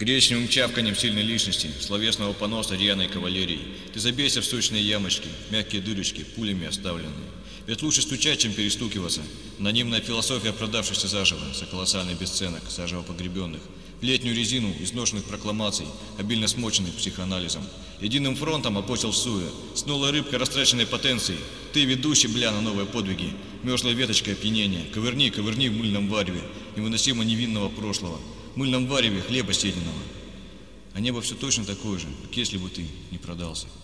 Гречневым чавканьем сильной личности, словесного поноса рьяной кавалерии, ты забейся в сочные ямочки, мягкие дырочки, пулями оставленные. Ведь лучше стучать, чем перестукиваться. Анонимная философия продавшихся заживо, за колоссальный бесценок, заживо погребенных. В летнюю резину изношенных прокламаций, обильно смоченных психоанализом. Единым фронтом опосел суя, снула рыбка растраченной потенции. Ты, ведущий, бля, на новые подвиги, мерзлой веточкой опьянения. Ковырни, ковырни в мыльном вареве, невыносимо невинного прошлого. В мыльном вареве хлеба сединого. А небо все точно такое же, как если бы ты не продался.